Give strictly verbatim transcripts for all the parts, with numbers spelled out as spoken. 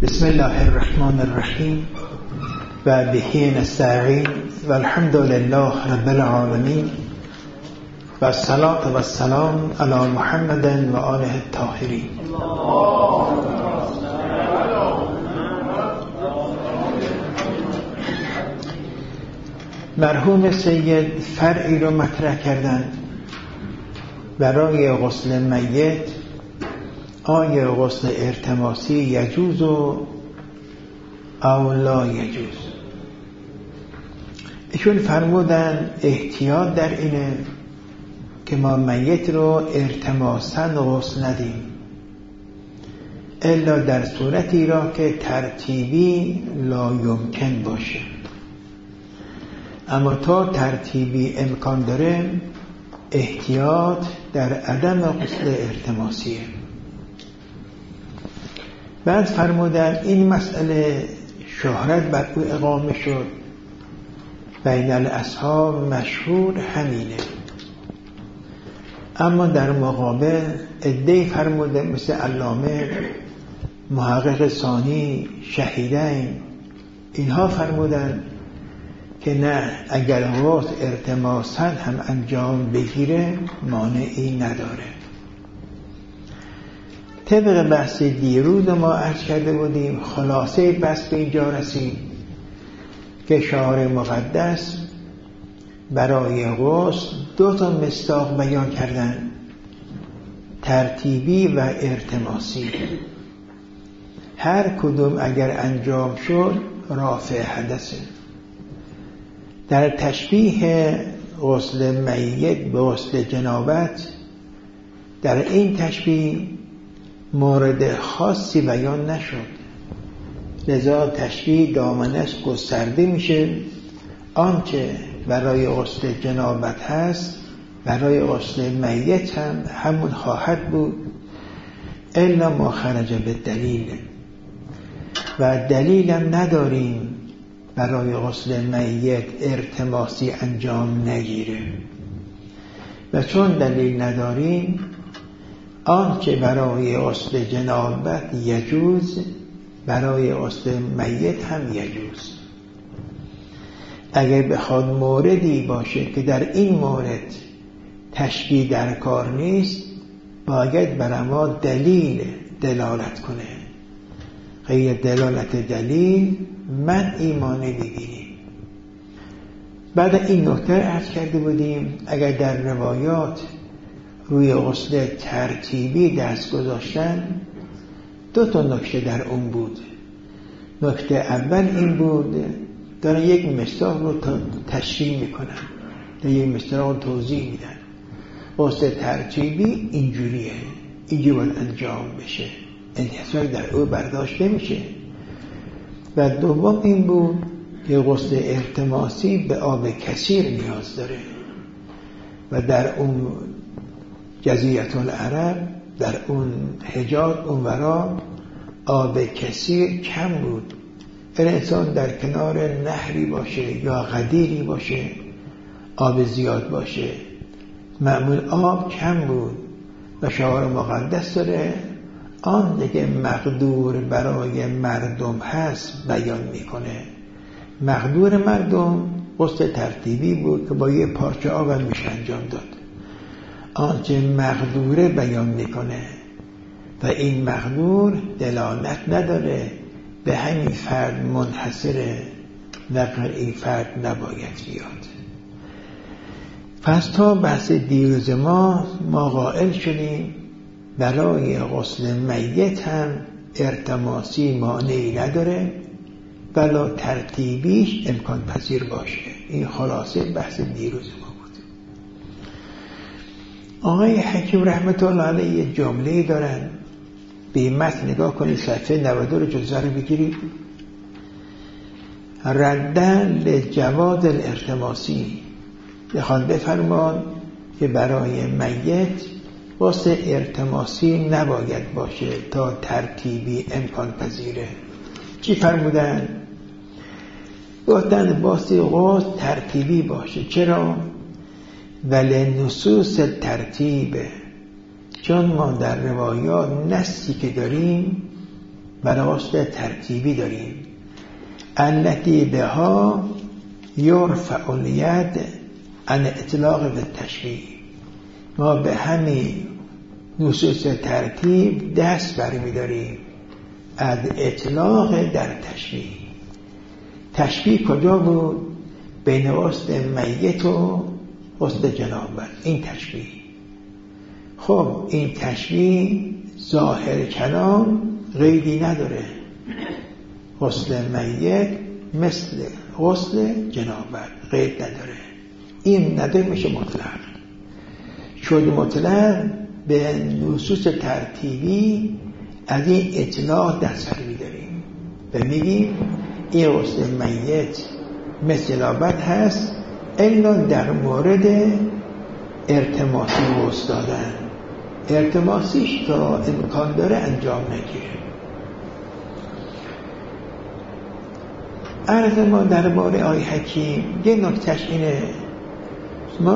بسم الله الرحمن الرحیم و به نستعین و الحمد لله رب العالمین و الصلاة و السلام علی محمد و آله الطاهرین. مرحوم سید فرعی رو مطرح کردن برای غسل میت. آیا غسل ارتماسی یجوز و او لا یجوز؟ ایشون فرمودن احتیاط در اینه که ما میت رو ارتماساً غسل ندیم الا در صورتی را که ترتیبی لا یمکن باشه، اما تا ترتیبی امکان داره احتیاط در عدم غسل ارتماسیه. بعد فرمودن این مسئله شهرت بر او اقامه شد، بین الاصحاب مشهور همینه، اما در مقابل عده‌ای فرموده مثل علامه، محقق ثانی، شهیدین، اینها فرمودن که نه، اگر غسل ارتماساً هم انجام بگیره مانعی نداره. طبق بحث دیروز ما عرض کرده بودیم، خلاصه بحث به اینجا رسید که شارع مقدس برای غسل دو تا مصداق بیان کردن، ترتیبی و ارتماسی. هر کدوم اگر انجام شد رافع حدثه. در تشبیه غسل میت به غسل جنابت، در این تشبیه مورد خاصی بیان نشد، لذا تشبیه دامنش گسترده میشه. آنچه برای غسل جنابت هست برای غسل میت هم همون خواهد بود، الا ما خرج به دلیل، و دلیلم نداریم برای غسل میت ارتماسی انجام نگیره. و چون دلیل نداریم، آنچه برای غسل جنابت یجوز برای غسل میت هم یجوز. اگر بخواد موردی باشه که در این مورد تشبیه در کار نیست، باید بر ما دلیل دلالت کنه. غیر دلالت دلیل من ایمان نمی‌بینیم. بعد این نکته عرض کرده بودیم، اگر در روایات روی غسل ترتیبی دست گذاشتن، دو تا نکته در اون بود. نکته اول این بود، دارن یک مصداق رو تشریح میکنن، در یک مصداق رو توضیح میدن. غسل ترتیبی اینجوریه، اینجوری باید انجام بشه، انحصار در او برداشت نمیشه. و دوم این بود که غسل ارتماسی به آب کثیر نیاز داره و در اون جزیره العرب، در اون حجاز اونورا آب کثیر کم بود. انسان در کنار نهری باشه یا غدیری باشه آب زیاد باشه، معمول آب کم بود و شعار مقدس داره آن دیگه مقدور برای مردم هست بیان میکنه. مقدور مردم غسل ترتیبی بود که با یه پارچه آب هم میشه انجام داد. آنچه مقدوره بیان میکنه و این مقدور دلالت نداره به همین فرد منحصره و این فرد نباید بیاد. پس تا بحث دیروز ما ما قائل شدیم برای غسل میت هم ارتماسی مانعی نداره بلا ترتیبیش امکان پذیر باشه. این خلاصه بحث دیروز ما بود. آقای حکیم رحمت الله علیه جمله دارن، به متن نگاه کنید، صفحه نود و دو رو جزء رو بگیرید. ردن لجواز الارتماسی، بخواد بفرمان که برای میت غسل ارتماسی نباید باشه تا ترتیبی امکان پذیره. چی فرمودن؟ گفتن باسی غسل ترتیبی باشه. چرا؟ ولی نصوص ترتیبه، چون ما در روایات نصی که داریم بنابراین ترتیبی داریم. التي بها یرفع الید عن اطلاق به تشبیه. ما به همین نصوص ترتیب دست برمی‌داریم از اطلاق در تشبیه. تشبیه کجا بود؟ بین وسط میت و وسط جنابت. این تشبیه. خب این تشبیه ظاهر کلام قیدی نداره. غسل میت مثل غسل جنابت قید نداره. این نداره میشه مطلق. شد مطلق به نصوص ترتیبی از این اطلاق دست می‌داریم و میگیم این غسل میت مثل جنابت هست الا در مورد ارتماسی غسل دادن. ارتماسیش تا امکان داره انجام نگیره. عرض ما درباره آیه حکیم یه نکتهش اینه، ما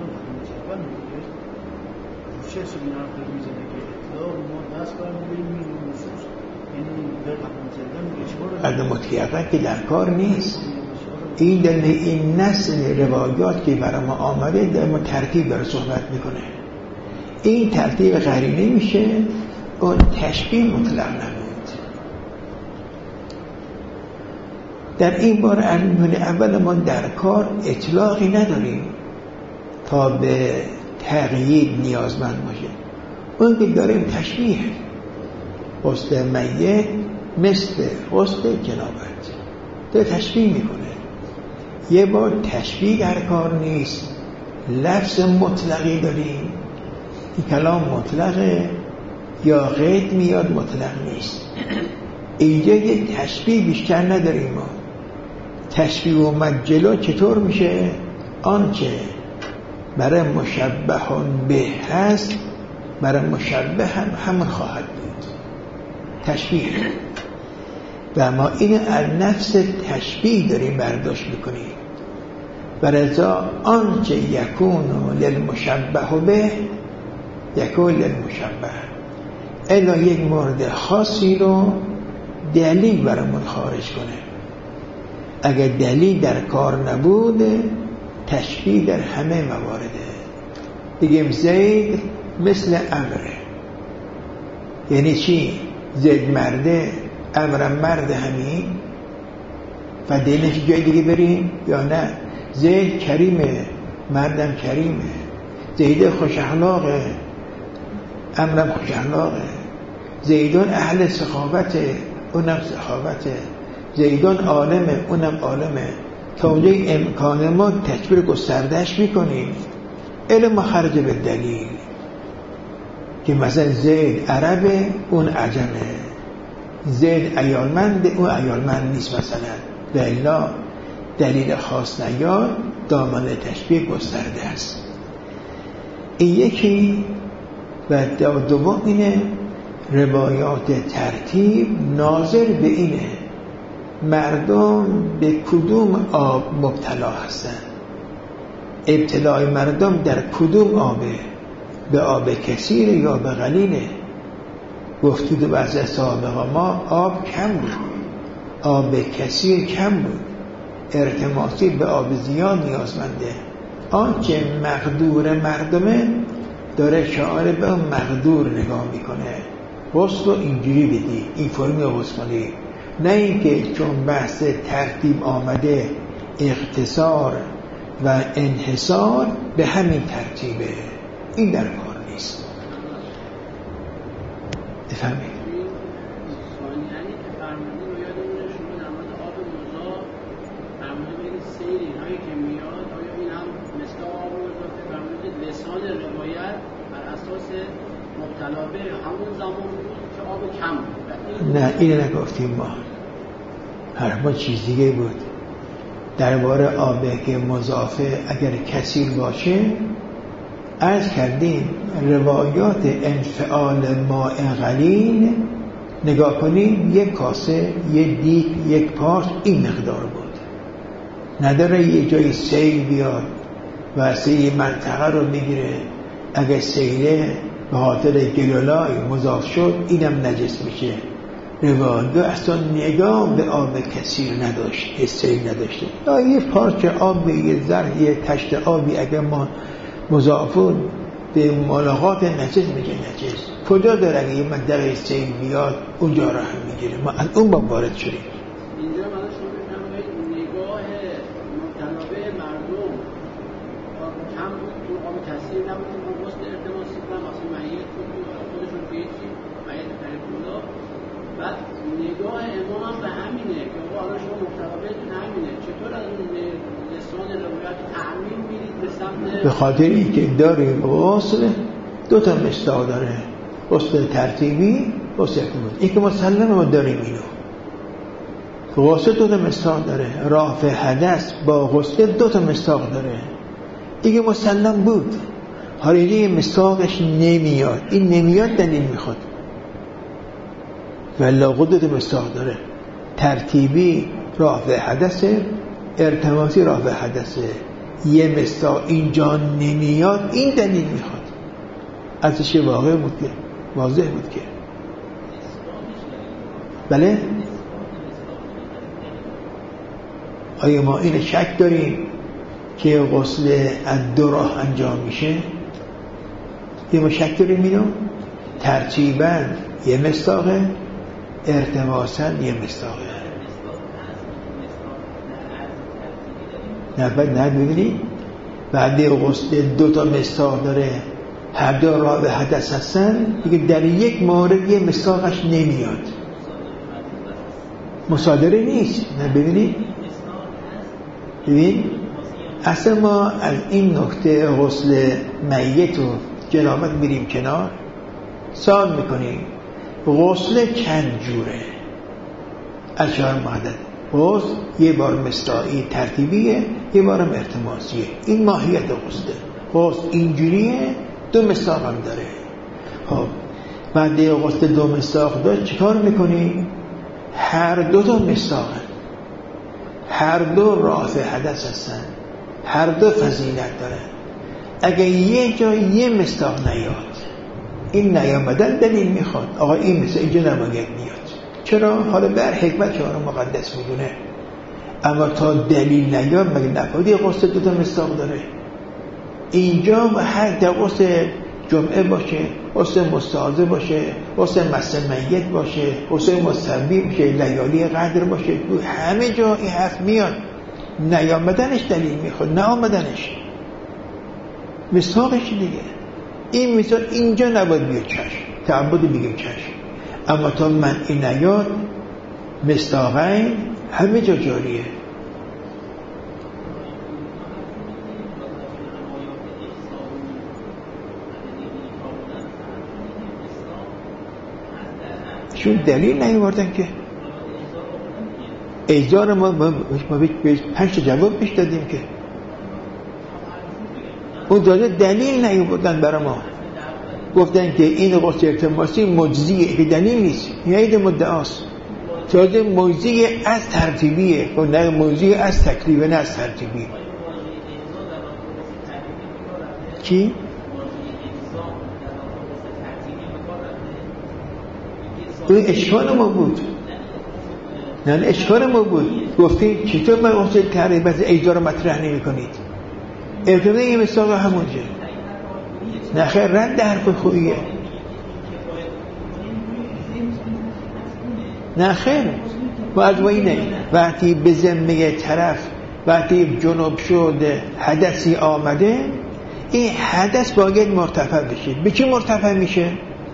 عدم مطلقه که در کار نیست. این در این نسل روایات که برای ما آمده در ما ترتیب داره صحبت میکنه. این ترتیب قرینه میشه، اون تشبیه مطلق نبود. در این بار اول ما در کار اطلاقی نداریم تا به تقیید نیازمند باشه. اون که داریم تشبیه غسل میت مثل غسل جنابت داره تشبیه میکنه. یه بار تشبیه در کار نیست، لفظ مطلقی داریم. این کلام مطلقه یا قید میاد مطلق نیست. اینجا یه تشبیه بیشتر نداریم. ما تشبیه اومد جلو چطور میشه؟ آنچه برای مشبهان به هست برای مشبه هم همون خواهد بود. تشبیه و ما این از نفس تشبیه داریم برداشت میکنیم. و رضا آنچه یکون للمشبه به یکون للمشبه الا یک مورد خاصی رو دلیل برامون خارج کنه. اگر دلیل در کار نبود تشبیه در همه موارده. بگیم زید مثل امره، یعنی چی؟ زید مرده، امرم مرد همین و دلیلش جای دیگه بریم یا نه؟ زید کریمه، مردم کریمه. زید خوش اخلاقه، امرم خوش اخلاقه. زیدان اهل سخاوته، اونم سخاوته. زیدان عالمه، اونم عالمه. تا اونجا امکان ما تشبیه گستردهش میکنیم. علم ما خرج به دلیل که مثلا زید عربه، اون عجمه. زید عیالمنده، اون عیالمند نیست مثلا. و الا دلیل خاص نیاد دامن تشبیه گسترده است. این یکی. و دوم اینه روایات ترتیب ناظر به اینه مردم به کدوم آب مبتلا هستن. ابتلای مردم در کدوم آبه؟ به آب کثیر یا به قلیله؟ گفتید بعضی سابقا ما آب کم بود، آب کثیر کم بود، ارتماسی به آب زیاد نیازمنده. آنچه مقدور مردمه داره شعار به مقدور نگاه میکنه. غسل رو اینجوری بدی، این فرمی غسل کنی، نه اینکه چون بحث ترتیب آمده اختصار و انحصار به همین ترتیبه. این در کار نیست. بفهمید نه اینو نگفتیم ما. هر ما چیز دیگه بود. درباره آبه که مضافه اگر کثیر باشه عرض کردیم روایات انفعال ماء قلیل نگاه کنیم یک کاسه، یک دیگ، یک پارچ این مقدار بود. نداره یه جای سیل بیاد و سیل منطقه رو میگیره. اگر سیله به خاطر گلولای مضاف شد اینم نجس میشه. روایات اصلا نگاه به آب کثیر نداشت، حسی نداشته. یا یه پارچه آب، یه ذره، یه تشت آبی اگر ما مضافون به ملاقات نجس میگه نجس، کجا داره اگه یه منطقه سیل بیاد اونجا را هم میگیره. ما از اون با وارد شدیم. اینجا من شما بفرمایید نگاه متنابع مردم کم بود، تو آب کثیر نبود، اون غسل التماسی کنم اصلا میت بود خودشون که چی میت خرید بودا. بعد نگاه امام هم به همینه که حالا شما متنابعتون همینه، چطور از اون لسان روایت تعمیم میرید به سمت؟ به خاطر اینکه داره غسل دو تا مصداق داره، غسل ترتیبی، غسل التماسی. این که مسلمه ما داریم اینو. غسل دو تا مصداق داره، رفع حدث با غسل دو تا مصداق داره. دیگه مسلم بود. حالا یه مصداقش نمیاد، این نمیاد دلیل میخواد. ولی دو تا مصداق داره، ترتیبی رفع حدث، ارتماسی رفع حدثه. یه مصداق اینجا نمیاد، این دلیل میخواد. ازش واقع بود که واضح بود که بله. آیا ما این شک داریم که غسل از دو راه انجام میشه؟ یا ما شک داریم اینو؟ ترتیباً یه مصداقه، ارتباطاً یه مصداقه. نه بعد نه ببینید بعد غسل دو تا مصداق داره، هر دو راه به حدث هستن، دیگه در یک مورد یه مصداقش نمیاد، مصادره نیست. نه ببینید ببین اصلا ما از این نکته غسل میت و جنابت میریم کنار، سوال میکنیم غسل چند جوره؟ از شهر معدد غسل یه بار مصداقی ترتیبیه، یه بارم ارتماسیه. این ماهیت غسله. غسل اینجوریه، دو مصداق هم داره. خب بعد غسل دو مصداق داشت چیکار میکنی؟ هر دو تا مصداق، هر دو رافع حدث هستن، هر دو فضیلت داره. اگه یه جا یه مصداق نیاد، این نیامدن دلیل میخواد آقا این مثل اینجا نباید میاد. چرا؟ حالا بر حکمت شما رو مقدس میدونه، اما تا دلیل نیاد مگه نفادی غسل دو تا مصداق داره؟ اینجا هر تا غسل جمعه باشه، غسل مستحاضه باشه، غسل مس میت باشه، غسل مستحبی باشه، لیالی قدر باشه، تو همه جا این حرف میاد. نیامدنش دلیل میخواد، نه آمدنش مصداقش دیگه. این مثال اینجا نباید بیاد، چشم تعبد بگیم چشم، اما تا من این نیاد مصداقین همه جا جاریه. چون دلیل نیاوردن که ایزار ما ما به پنج تا جواب پیش دادیم که اون داده دلیل نیاوردن برای ما، گفتن که این غسل التماسی مجزیه که دلیل نیست، یعنی مدعاست. تازه موضوع از ترتیبیه و نه موضوع از تکلیفه، نه از ترتیبی. چی؟ این اشکال ما بود. نه اشکال ما بود. گفتیم چطور من غسل کرده بعضی ایجا رو مطرح نمی کنید؟ ارتباطه یه مثال همونجا. نه خیر، رد حرف خوبیه. نه خیر، باید و اینه وقتی به ذمه طرف وقتی جنوب شده حدثی آمده، این حدث باید مرتفع بشه. به چی مرتفع میشه؟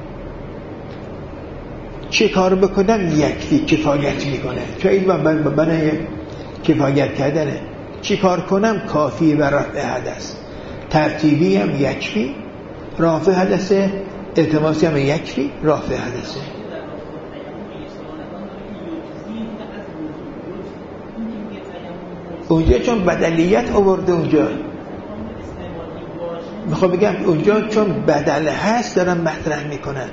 چه کار بکنم یکی کفایت میکنه، چون این برای کفایت کردنه. چی کار کنم کافی و رفع حدث. ترتیبی هم یکفی رفع حدثه، التماسی هم یکفی رفع حدثه. اونجا چون بدلیت آورده، اونجا میخوام بگم اونجا چون بدل هست دارن مطرح میکنن.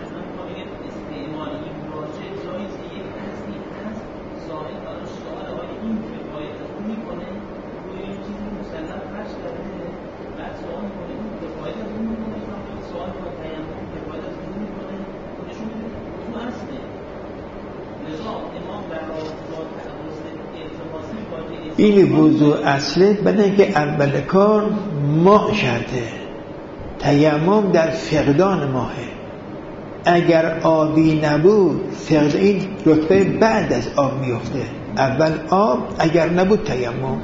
این وضوع اصله بدن که اول کار ماء شرطه. تیمم در فقدان ماهه. اگر آبی نبود فقد این رتبه بعد از آب میفته. اول آب، اگر نبود تیمم.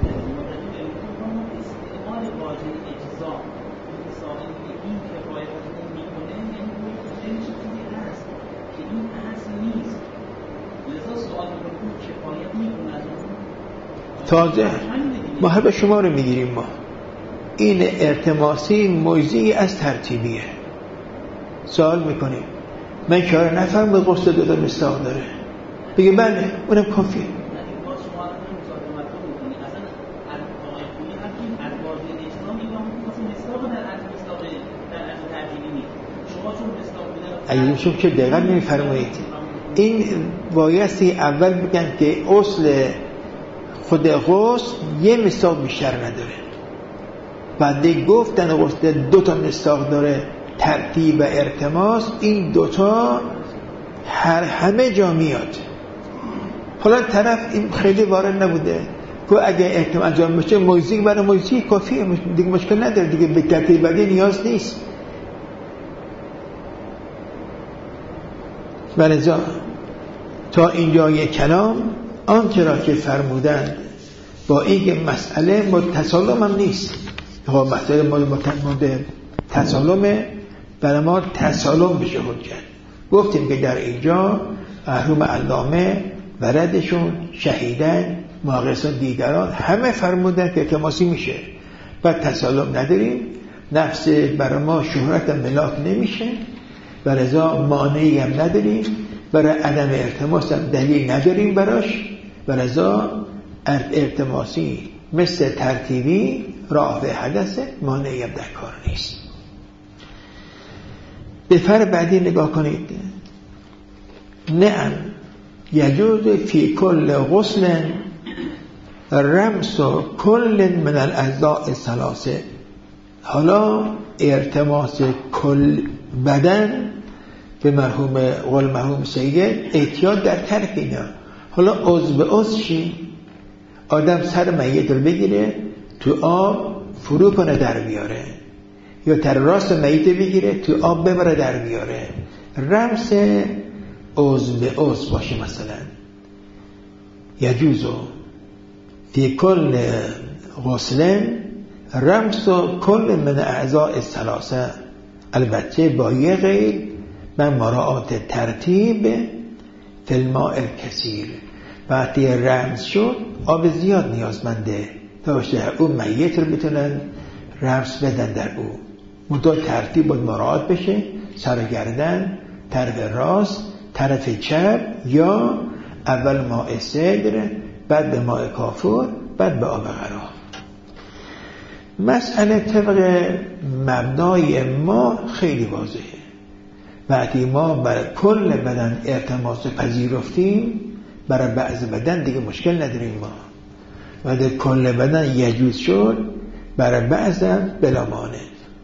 تازه ما هر به شما رو میگیریم. ما این ارتماسی مجزی از ترتیبیه. سوال میکنیم من کار نفهم به غسل دو تا مستاق داره، بگه بله اونم کافیه. اگه شما که دقیقا نمیفرمایید این بایستی اول بگن که اصل خود غسل یه مستاق بیشتر نداره، بعد گفتن غسل دو تا مستاق داره، ترتیب و ارتماس این دوتا هر همه جا میاد. حالا طرف این خیلی وارد نبوده که اگه ارتماس انجام بشه موزیک برای موزیک کافیه، دیگه مشکل نداره، دیگه به ترتیب بعدی نیاز نیست. ولذا تا اینجای کلام آنچه را که فرمودند با اینکه مسئله متسالم هم نیست، ها مسئله متسالم تسالمه، برای ما تسالم بشه حجت. گفتیم که در اینجا محروم علامه وردشون شهیدن ماقصان دیگران همه فرمودن که التماسی میشه و تسالم نداریم، نفس برای ما شهرت ملاک نمیشه و رضا مانعی هم نداریم، برای عدم ارتماس هم دلیل نداریم براش و رضا ارتماسی مثل ترتیبی رافع حدثه، مانعی هم در کار نیست. به فر بعدی نگاه کنید. نعم یجوز فی کل غسل رمس و کل من الاعضاء الثلاثه. حالا ارتماس کل بدن به مرحوم قول مرحوم سید احتیاط در ترک اینا. حالا عضو به عضو چی؟ آدم سر میت رو بگیره تو آب فرو کنه در بیاره، یا تر راست میت بگیره تو آب ببره در بیاره. رمس عضو به عضو باشه، مثلا یجوزو فی کل غسل رمس و کل من اعضاء الثلاثه، البته با یه غیر من مراعات ترتیب فی الماء الکثیر. وقتی رمز شد آب زیاد نیازمنده تا باشه اون میت رو بتونن رمز بدن در او، منطقه ترتیب باید مراعات بشه، سرگردن، طرف راست، طرف چپ، یا اول ماء صدر، بعد به ماء کافور، بعد به آب قرار. مسئله طبق مبنای ما خیلی واضحه. وقتی ما برای کل بدن ارتماس پذیرفتیم، برای بعض بدن دیگه مشکل نداریم. ما وقتی کل بدن یجوز شد، برای بعض بلا مانع.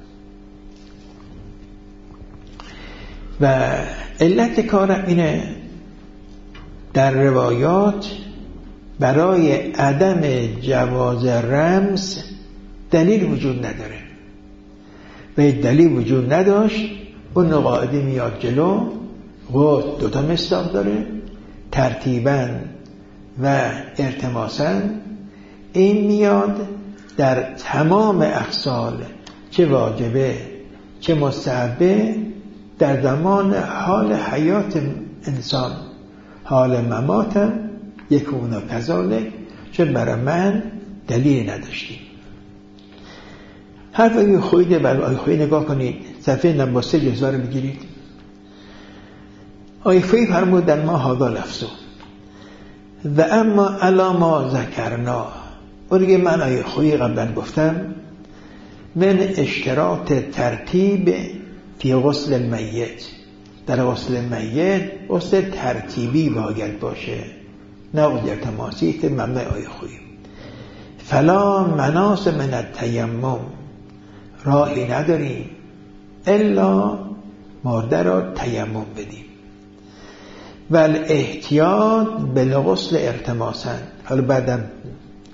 و علت کارم اینه در روایات برای عدم جواز رمز دلیل وجود نداره و دلیل وجود نداشت. اون قاعده میاد جلو، غسل دوتا مصداق داره، ترتیباً و ارتماساً. این میاد در تمام اخصال، چه واجبه چه مستحبه، در زمان حال حیات انسان، حال مماتم یکون و کذالک، چون برای من دلیل نداشتیم. حرف آیه خویده بر آیه خویده نگاه کنید، صفحه نمبر سه جزوه رو بگیرید. آیه خویده فرمودن ما هادا لفظو و اما الا ما ذکرنا. و دیگه من آیه خویده قبلا گفتم من اشتراط ترتیب فی غسل المیت. در غسل میت غسل ترتیبی باید باشه، نه غسل التماسی که مبنای آیه خویده. فلا مناس من التیمم، راهی نداریم الا مرده را تیمم بدیم. ول احتیاط بالغسل ارتماسا. حالا بعدم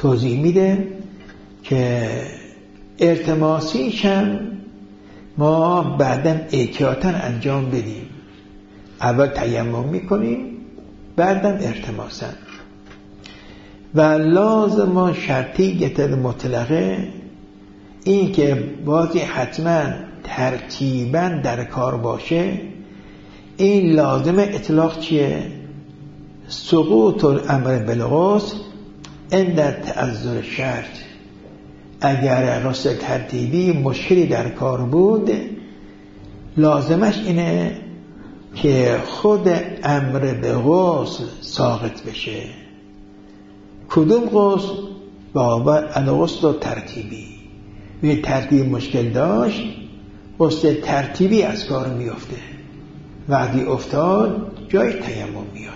توضیح میده که ارتماسیش هم ما بعداً احتیاطاً انجام بدیم. اول تیمم میکنیم، بعداً ارتماساً. و لازم شرطیت مطلقه این که بازی حتما ترتیباً در کار باشه. این لازم اطلاق چیه؟ سقوط الامر بالغسل عند تعذر شرط. اگر غسل ترتیبی مشکلی در کار بود، لازمش اینه که خود امر به غسل ساقط بشه. کدوم غسل؟ بابا الغسل ترتیبی. یه ترتیب مشکل داشت، غسل ترتیبی از کار میفته. وقتی افتاد جای تیمم میاد.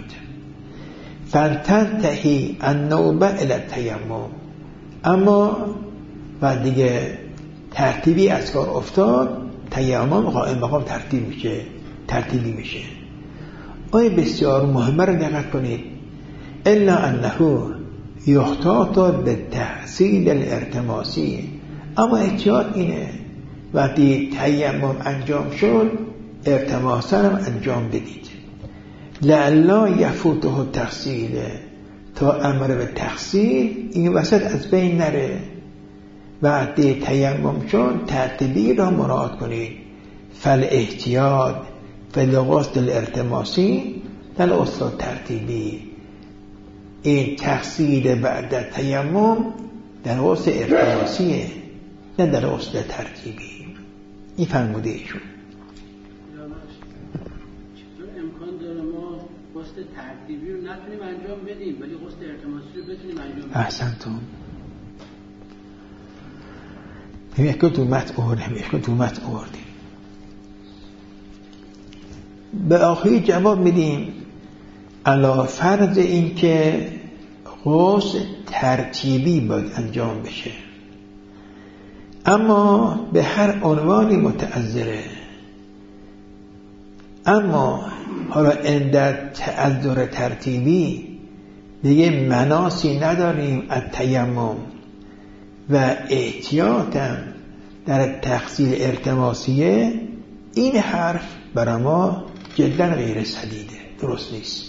فلتنتهی النوبه الی التیمم. اما و دیگه ترتیبی از کار افتاد، تیمم قائم مقام ترتیب میشه، ترتیبی میشه. آیه بسیار مهمه رو دقت کنید. الا انه یحتاط به تحصیل الارتماسی. اما احتیاط اینه وقتی تیمم انجام شد ارتماسا هم انجام بدید. لعلا یفوته التحصیل، تا امر به تحصیل این وسط از بین نره. وقتی تیمم شد ترتیبی را مراعات کنید. فالاحتیاط فالغسل الارتماسی فالغسل ترتیبی. این تحصیل بعد تیمم در غسل ارتماسیه، نه در غسل ترتیبی. این فرموده ایشون. امکان داره ما غسل ترتیبی رو نتونیم انجام بدیم ولی غسل ارتماسی رو بتونیم انجام بدیم؟ احسنتون. یک تو متن آوردیم، یک تو متن آوردیم. به آخری جواب میدیم علا فرض این که غسل ترتیبی باید انجام بشه، اما به هر عنوانی متعذره. اما حالا عند تعذر ترتیبی دیگه مناسی نداریم از تیمم و احتیاطم در تحصیل ارتماسیه. این حرف برای ما جدا غیر سدیده، درست نیست.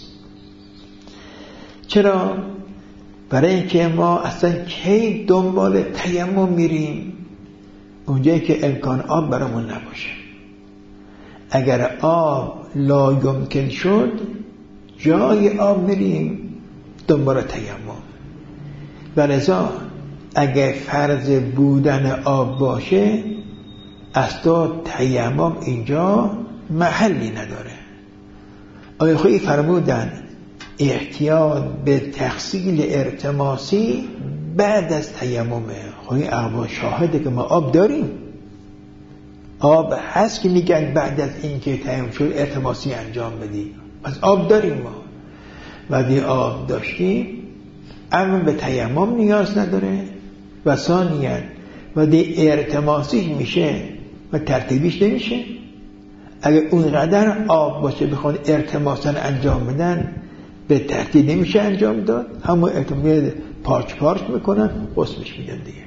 چرا؟ برای اینکه ما اصلا کی دنبال تیمم میریم؟ اونجایی که امکان آب برامون نباشه. اگر آب لا یمکن شد جای آب میریم دنبال تیمم. ولذا اگر فرض بودن آب باشه اصلا تیمم اینجا محلی نداره. آیه خویی فرمودن احتیاط به تحصیل ارتماسی بعد از تیممه. خویی اقوا شاهده که ما آب داریم، آب هست که میگن بعد از این که تیمم شد ارتماسی انجام بدی. پس آب داریم ما. وقتی آب داشتیم اما به تیمم نیاز نداره و ثانیاً وقتی ارتماسی میشه و ترتیبیش نمیشه. اگر اونقدر آب باشه بخوان ارتماساً انجام بدن به ترتیب نمیشه انجام داد، همون ارتماس پارچ پارچ میکنن غسلش میدن دیگه.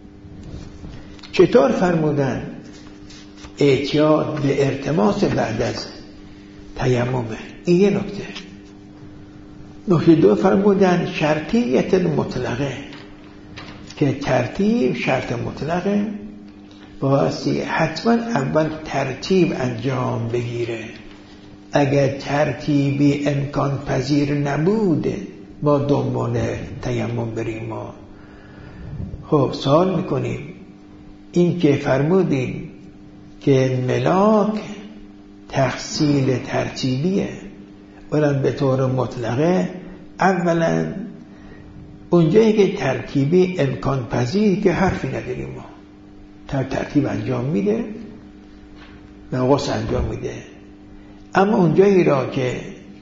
چطور فرمودن احتیاط به ارتماس بعد از تیممه؟ این یه نکته. نکته دو فرمودن شرطیت مطلقه، که ترتیب شرط مطلقه بایستی حتما اول ترتیب انجام بگیره. اگر ترتیبی امکان پذیر نبوده ما دنبال تیمم بریم. ما خب سوال میکنیم این که فرمودیم که ملاک تحصیل ترتیبیه ولن به طور مطلقه، اولا اونجایی که ترتیبی امکان پذیر که حرفی نداریم ما تا ترتیب انجام میده و غسل انجام میده. اما اونجایی را که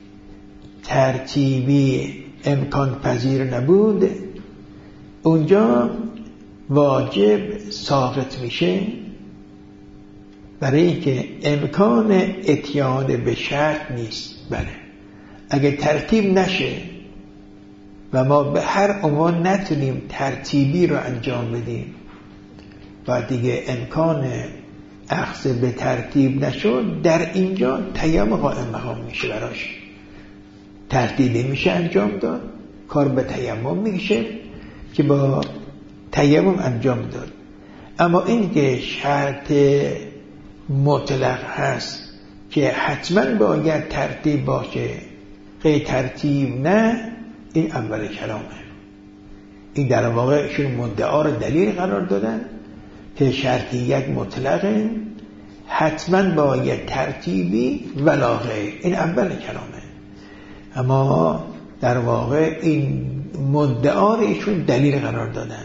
ترتیبی امکان پذیر نبود اونجا واجب ساقط میشه، برای اینکه امکان اتیان به شرط نیست. بله اگه ترتیب نشه و ما به هر عنوان نتونیم ترتیبی رو انجام بدیم و دیگه امکان اخذ به ترتیب نشد، در اینجا تیمم قائم مقام میشه، براش ترتیبی میشه انجام داد، کار به تیمم میشه که با تیمم انجام داد. اما این که شرط مطلق هست که حتما باید ترتیب باشه، غیر ترتیب نه، این اول کلامه. این در واقع ایشون مدعا رو دلیل قرار دادن که شرطیت مطلقه، حتما باید ترتیبی ولا غیر، این اول کلامه. اما در واقع این مدعا رو ایشون دلیل قرار دادن.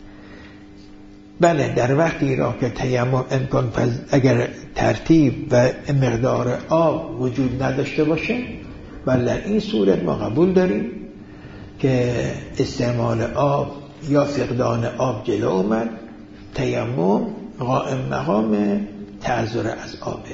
بله در وقتی را که تیمم امکان پذیر، اگر ترتیب و مقدار آب وجود نداشته باشه، ولی در این صورت ما قبول داریم که استعمال آب یا فقدان آب جلو اومد، تیمم قائم مقام تعذر از آبه.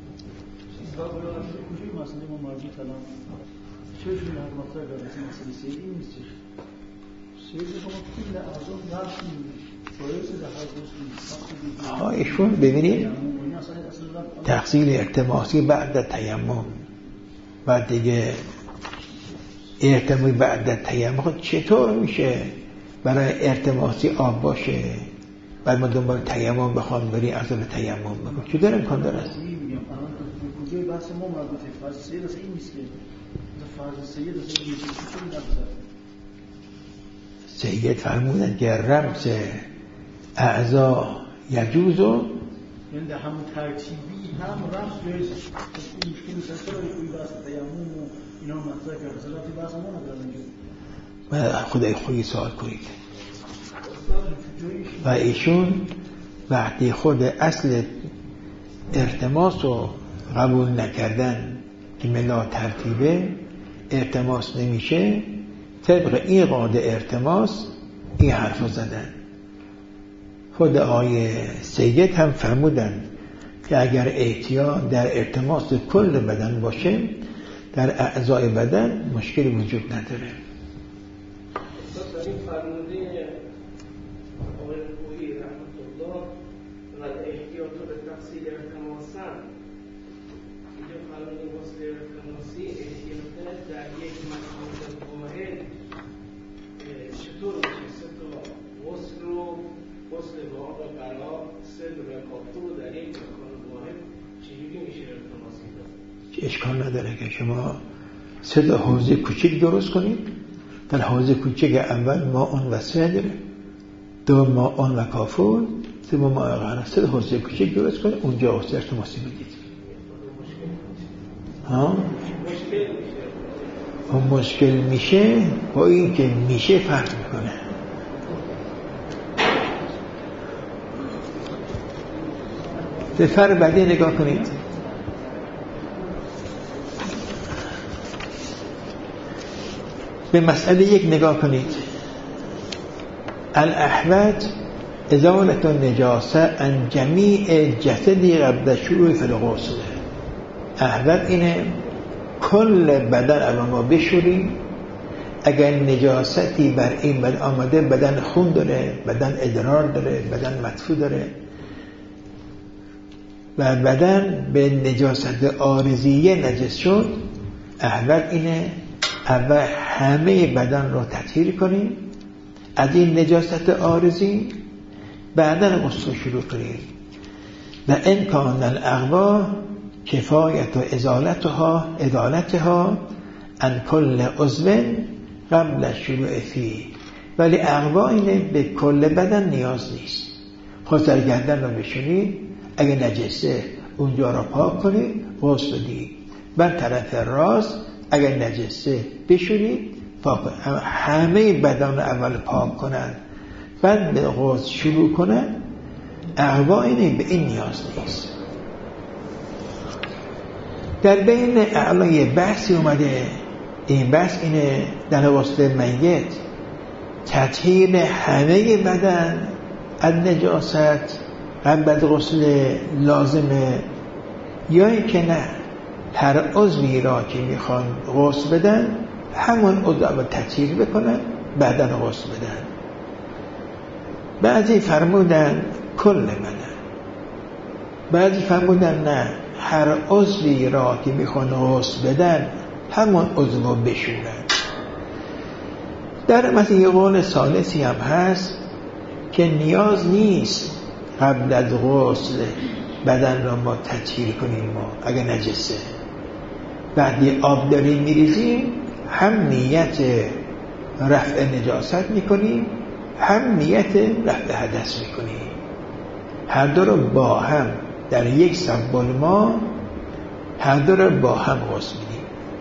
ها ایشون ببینید تغسیل التماسی بعد تیمم، بعد دیگه التماسی بعد تیمم چطور میشه برای التماسی آب باشه بعد ما دنبال تیمم بخوام بری اصلا تیمم بکن؟ چه داره امکان داره؟ بحث ما مربوطه فرض سید است، این نیست که فرض سید است این نیست. سید فرمودن که رمز اعضا یجوزو، یعنی در همون ترتیبی هم رمز جایزه. این مشکل سرسر رو کوی بحث تیمم و اینا مطرح کرده، صلاتی بحث ما ندارن اینجا. خدای خویی سوال کنید. و ایشون وقتی خود اصل ارتماس رو قبول نکردن که ملا ترتیبه ارتماس نمیشه، طبق این قاعده ارتماس این حرف رو زدن. خود آقای سید هم فرمودن که اگر احتیاط در ارتماس کل بدن باشه در اعضای بدن مشکلی وجود نداره. این فرموده آقای خویی رحمت الله و احتیاط به تفصیل ارتماسن، اینجا فرموده واسه ارتماسی احتیاط در یک مکان واحد چطور میشه؟ سه تا غسل رو غسل با آب قرار سه دو کافور رو در یک مکان واحد چجوری میشه ارتماسی داد؟ اشکال نداره که شما سه تا حوضه کوچیک درست کنید، در حوضه کوچیک اول ماء و سدر، دو ماء و کافور، سه ماء قرار، سه تا حوضه کوچیک درست کنید، اونجا غسل ارتماسی بدید. ها؟ اون مشکل میشه با این که میشه فرق میکنه. به فرق بعدی نگاه کنید. به مسئله یک نگاه کنید. الاحوط ازالت النجاسه عن جمیع جسدی قبل شروع فی الغسل. احوط اینه کل بدن اول ما بشوریم، اگر نجاستی بر این بدن آمده، بدن خون داره، بدن ادرار داره، بدن مدفوع داره و بدن به نجاست عارضیه نجس شد، احوط اینه اول همه بدن رو تطهیر کنیم از این نجاست عارضی، بعدن غسل شروع کنیم. و ان کان الاغوا کفایت و ازالتها ازالتها عن کل عضو قبل شروع فی. ولی اغوا اینه به کل بدن نیاز نیست. خاطر گردن رو بشونید، اگه نجسه اونجا رو پاک کنید، غسل بدید. بر طرف راست اگر نجسه بشورید پاک کنید. همه بدن اول پاک کنند بعد به غسل شروع کنند. اغوا اینه به این نیاز نیست. در بین اعلای بحثی اومده، این بحث اینه در غسل میت تطهیر همه بدن از نجاست قبل از غسل لازمه یا اینکه نه هر عضوی را که میخوان غسل بدن همون عضو اول تطهیر بکنن بعدا غسل بدن. بعضی فرمودن کل بدن، بعضی فرمودن نه، هر عضوی را که میخوان غسل بدن همون عضو رو بشورن. در مثل یه قول ثالثی هم هست که نیاز نیست قبل از غسل بدن را ما تطهیر کنیم. ما اگر نجسه بعدی آب داریم میریزیم، هم نیت رفع نجاست میکنیم هم نیت رفع حدث میکنیم، هر دو رو با هم در یک سنبال ما هر دو رو با هم غسل میدیم.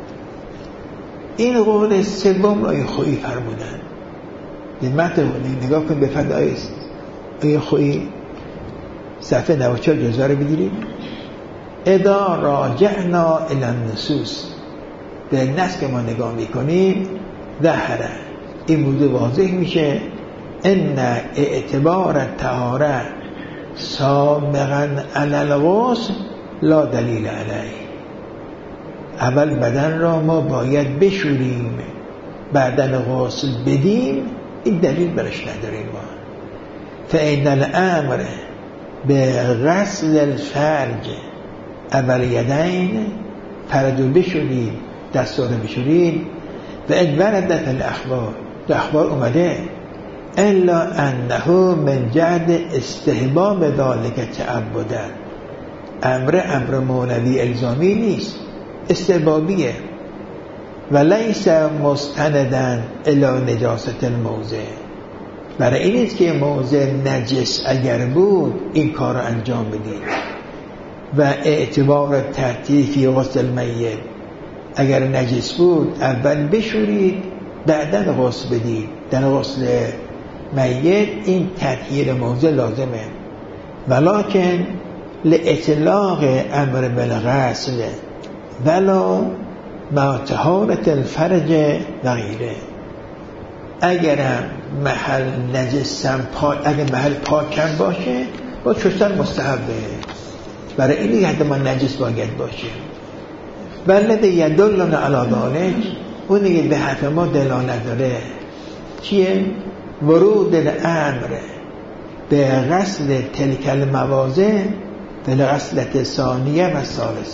این قول سوم را خویی فرمودن. یه متن نگاه کن به فدای آیه خویی صفحه نود و چهار جزوه رو بگیریم. اذا راجعنا الی النصوص، به نص که ما نگاه میکنیم ظهر، این موضوع واضح میشه ان اعتبار الطهاره سابقا علی الغسل لا دلیل علیه. اول بدن را ما باید بشوریم بعدن غسل بدیم، این دلیل برش نداریم ما. فإن الامر به غسل الفرج اول یدین، فرج رو بشورید، دست رو بشورید. و اذ وردت الاخبار، در اخبار اومده الا انه من جهد استحباب ذلك تعبدا، امر امر مولوی الزامی نیست، استحبابیه. و لیس مستندن الی نجاست الموضع، برای این است که موضع نجس اگر بود این کار رو انجام بدید. و اعتبار ترتیب فی غسل میت، اگر نجس بود اول بشورید بعدن غسل بدید. در غسل میت این تطهیر موضع لازمه. ولکن لاطلاق امر بالغسل ولا مع طهارت الفرج و غیره. اگر محل نجسم پاک، اگر محل پاکم باشه با شستن مستحبه، برای این حتما نجس باید باشه. ولد یدلنا علی ذلک، اون دیگه به حرف ما دلالت داره. چیه؟ ورود الامر به غسل تلک المواضع بالغسلة ثانیه و ثالثه،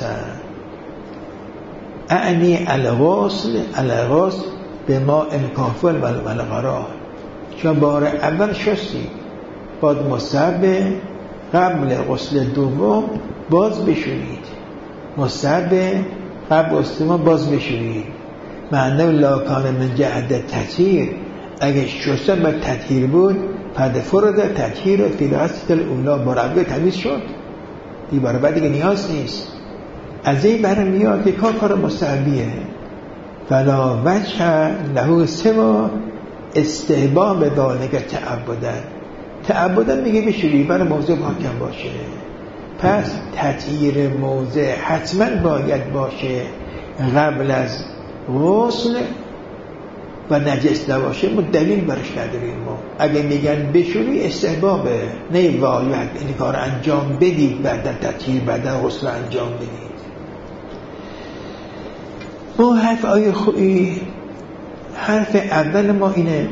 اعنی الغسل الغسل به ما انکافل و الغرار. چون بار اول شستی باید مستحب قبل غسل دوم باز بشورید، مستحب قبل غسل دوم باز بشورید. معنی لا کان من جهد تطهیر، اگه شستن به تطهیر بود فرد فرد تطهیر فی الغسل الاولی، بار اول تمیز شد، این بار بعد دیگه نیاز نیست. از این برم میاد که کار کار مستحبیه. فلا وجه له سوا استحباب ذلک تعبدن. تعبدن میگه بشوری برای موضع پاکم باشه، پس تطهیر موضع حتما باید باشه قبل از غسل و نجس نباشه. ما دلیل برش نداریم. ما اگه میگن بشوری استحبابه، نه باید این کار انجام بدید بعد تطهیر بعد غسل انجام بدید. ما حرف آیه خویی، حرف اول ما اینه،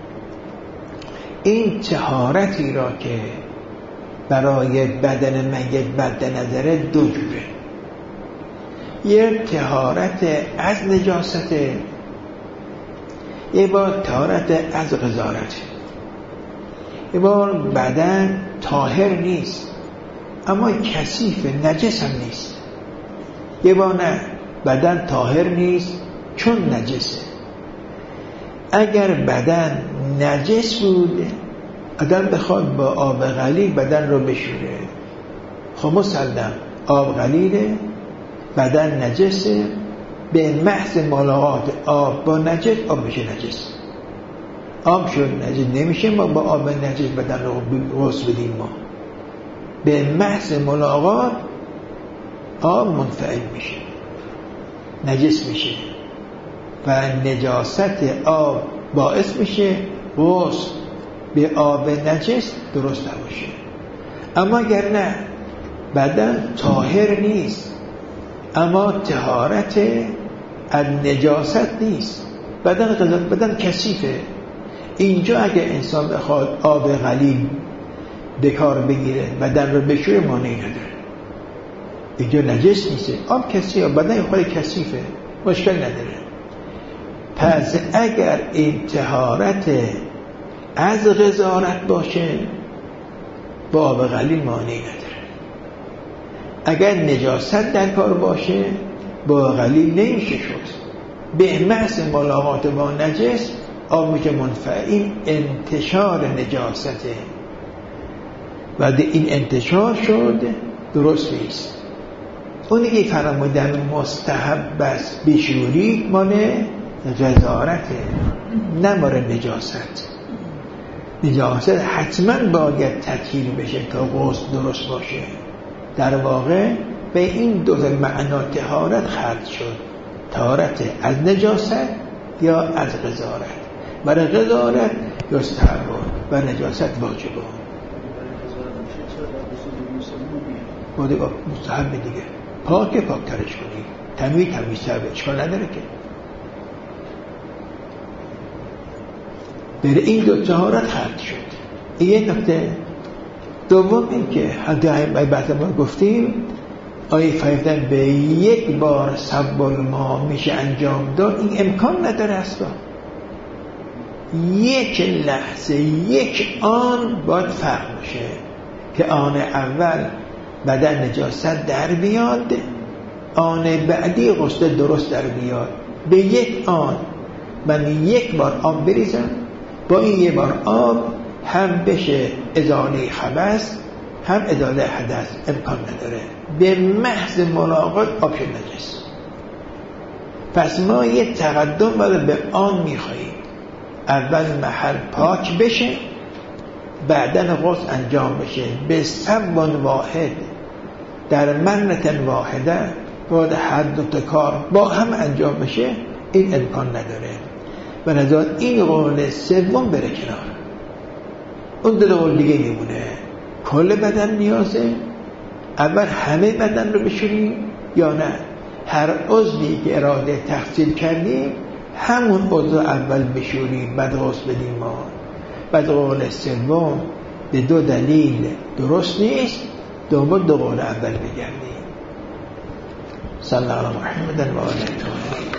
این طهارتی را که برای بدن میت بد نظره دو جوره. یک طهارت از نجاسته، یک بار طهارت از قذارت. یک بار بدن طاهر نیست اما کثیف نجس هم نیست. یک بار نه، بدن طاهر نیست چون نجسه. اگر بدن نجس بود آدم بخواد با آب قلیل بدن رو بشوره، خب مسلم آب قلیله، بدن نجسه، به محض ملاقات آب با نجس آب بشه نجس. آب شد نجس نمیشه ما با آب نجس بدن رو غسل بدیم. ما به محض ملاقات آب منفعل میشه، نجس میشه و نجاست آب باعث میشه غسل به آب نجس درست نباشه. اما اگر نه، بدن طاهر نیست اما طهارت از نجاست نیست، بدن غذا بدن کثیفه. اینجا اگه انسان بخواد آب غلیظ به کار بگیره بدن رو بشوره مانعی نداره. اینجا نجس نیست، آب کثیفه، بدن خود کثیفه، مشکل نداره. پس اگر این طهارت از غزارت باشه با آب غلیظ مانعی نداره. اگر نجاست در کار باشه با غلیظ نمیشه شد. به محض ملاقات با نجس آب میشه منفعل. این انتشار نجاسته و این انتشار شد درست نیست. اونی که فرمودن مستحب است بشوری مانه غزارته، نه ماره نجاست. نجاست حتما باید تطهیر بشه تا غسل درست باشه. در واقع به این دو معنا طهارت خلط شد، طهارت از نجاست یا از غزارت. برای غزارت یستحب و نجاست واجبه. باید مستحب دیگه پاک پاک ترش کنی، تمیز تمیز تر به اشکال نداره که. بر این دو طهارت خلط شد. این یک نکته. دوم این که حتی بعد ما گفتیم آیه فرمودن به یک بار سب الماء میشه انجام داد، این امکان نداره اصلا. یک لحظه یک آن باید فرق میشه که آن اول بدن نجاست در بیاد، آن بعدی غسل درست در بیاد. به یک آن من یک بار آب بریزم، با این یک بار آب هم بشه ازاله خبث هم ازاله حدث، امکان نداره. به محض ملاقات آب شد نجس. پس ما یه تقدم باید به آن میخواییم. اول محل پاک بشه، بعدن غسل انجام بشه به سب واحد در منت واحده، باید هر دو تا کار با هم انجام بشه. این امکان نداره. و نظر این قول سوم بره کنار، اون دو قول دیگه میمونه. کل بدن نیازه، اول همه بدن رو بشوریم یا نه هر عضوی که اراده تفصیل کردیم همون عضو اول بشوریم بعد غسل بدیم. ما بعد قول سوم به دو دلیل درست نیست، دوباره دو قول اول بگردیم. صلی الله علیه و محمد و آله